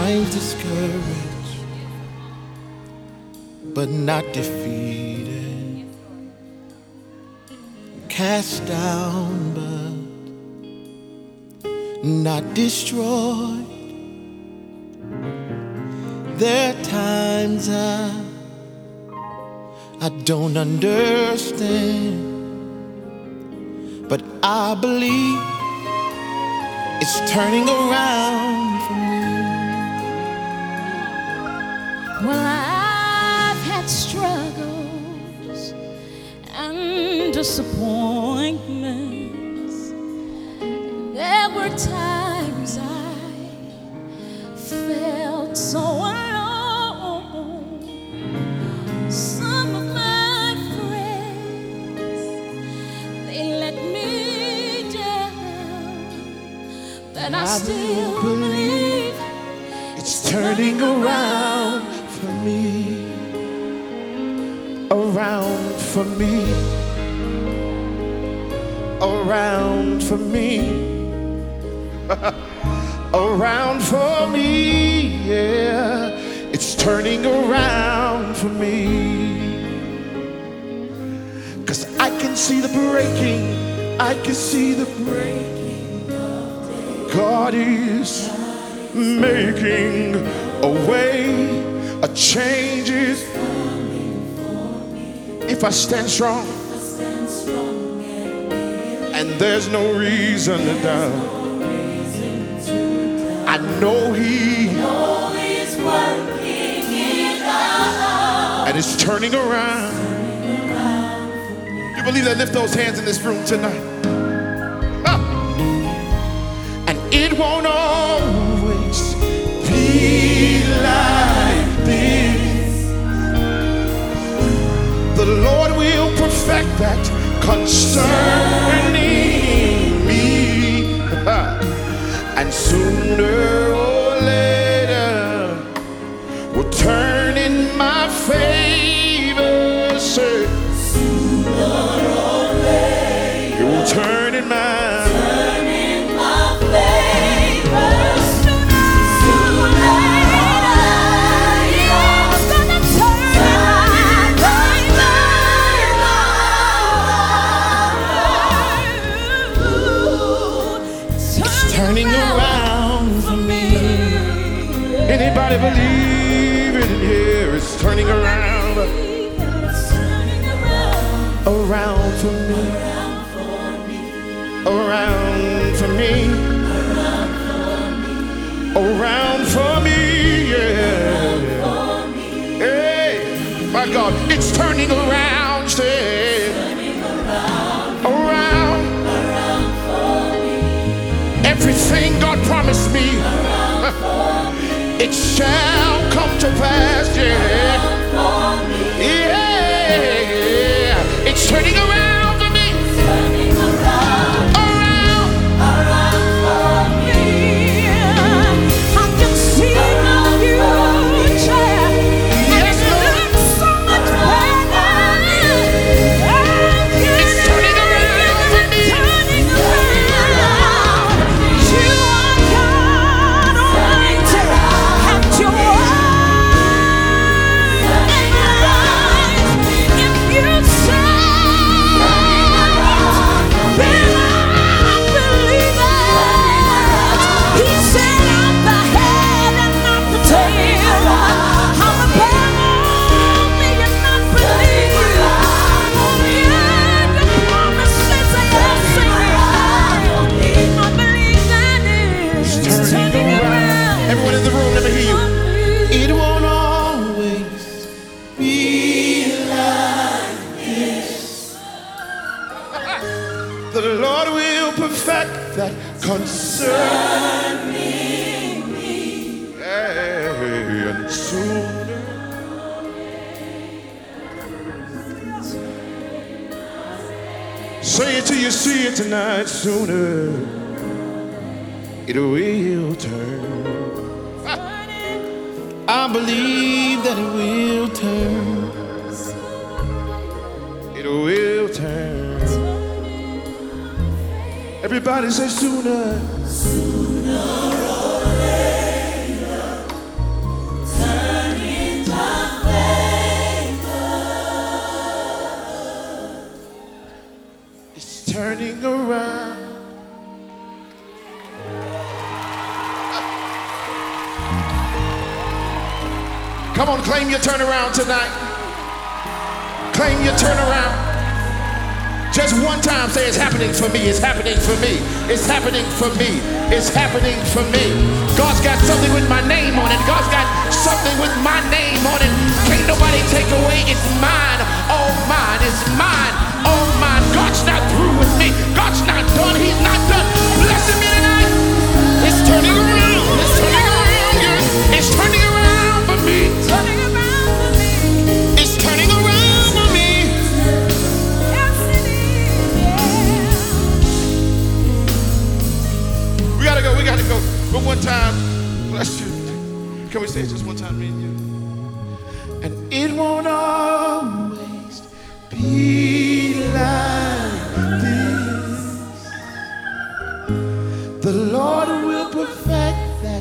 times discouraged, but not defeated, cast down, but not destroyed. There are times I don't understand, but I believe it's turning around for me. Well, I've had struggles and disappointments. There were times I felt so alone. Some of my friends, they let me down, but I still believe it's turning around for me, around for me, around for me, around for me, yeah. It's turning around for me, 'cause I can see the breaking, I can see the breaking. God is making a way, a change is coming for me. If I stand strong, and there's no reason to doubt, I know He's working it out, and it's turning around. You believe that? Lift those hands in this room tonight. And it won't always be like this. The Lord will perfect that concerning me, and sooner or later will turn in my favor. Say, sooner or later, it will turn in my favor. Sooner or later, it's gonna turn in my favor. It's turning around for me. Anybody believe it in here? It's turning around, around for me, around for me, around for me, yeah. Hey, my God, it's turning around, say, around. Everything God promised me, it shall come to pass, yeah. Yeah, it's turning around for me. Around for me. I can see my future. Yes, it looks so much better. It's turning around for me. Turning around. You are God Almighty, and your the Lord will perfect that concerning me. And sooner. Say it till you see it tonight. Sooner it will turn. I believe that it will turn. It will turn. Everybody say sooner. Sooner or later. turning around. Come on, claim your turnaround tonight. Claim your turnaround. Just one time say it's happening for me, it's happening for me, it's happening for me, it's happening for me. God's got something with my name on it. God's got something with my name on it. Can't nobody take away. It's mine, all mine, it's mine, all mine. God's not through with me. God's not done. He's not done blessing me tonight. It's turning around. It's turning around. Yeah. It's turning around for me. Turning around for me. It's turning around for me. Yes, it is. Yeah. We gotta go. We gotta go. But one time, bless you. Can we say it just one time, me and you? And it won't always be like this. The Lord will perfect that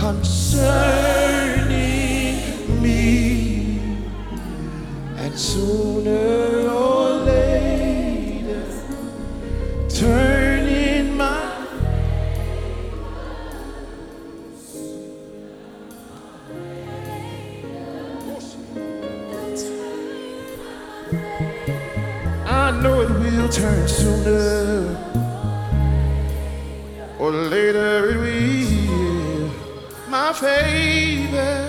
concerning me. And sooner or later, turn in my I know it will turn sooner or later. It will my favor.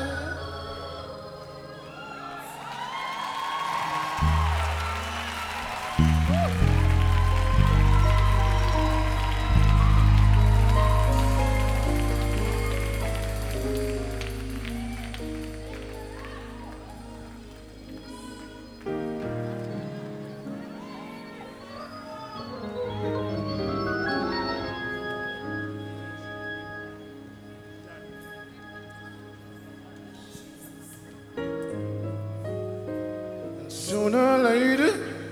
Sooner or later,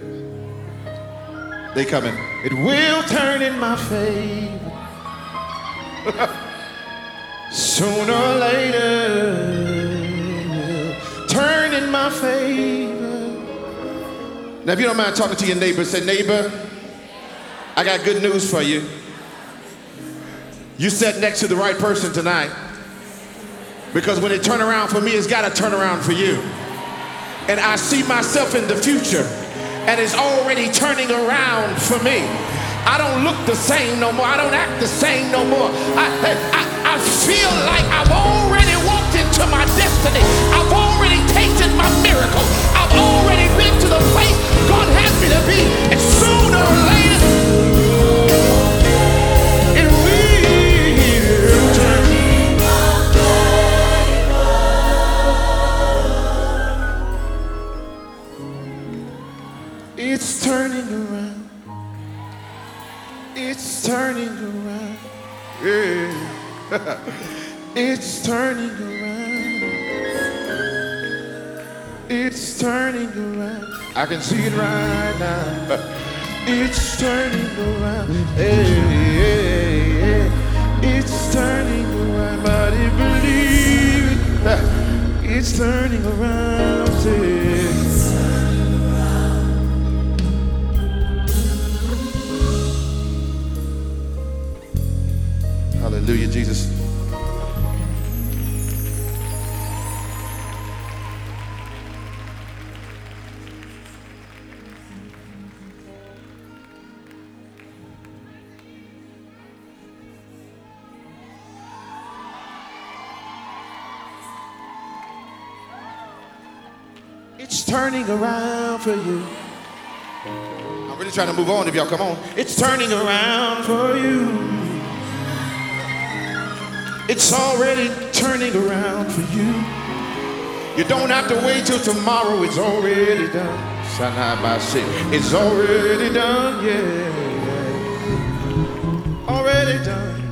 they coming. It will turn in my favor. Sooner or later, it will turn in my favor. Now, if you don't mind talking to your neighbor, say, neighbor, I got good news for you. You sat next to the right person tonight. Because when it turn around for me, it's got to turn around for you. And I see myself in the future, and it's already turning around for me. I don't look the same no more. I don't act the same no more. I feel like I've already walked into my destiny. I've already tasted my miracle. I've already been to the place God has me to be. And sooner or later, it will turn. It's turning around. It's turning around. Yeah. It's turning around. It's turning around. I can see it right now. It's turning around. Hey, hey, hey. It's turning around. Somebody believe it. It's turning around. Yeah. Hallelujah, Jesus. It's turning around for you. I'm really trying to move on if y'all come on. It's turning around for you. It's already turning around for you. You don't have to wait till tomorrow. It's already done. It's already done, yeah. Already done.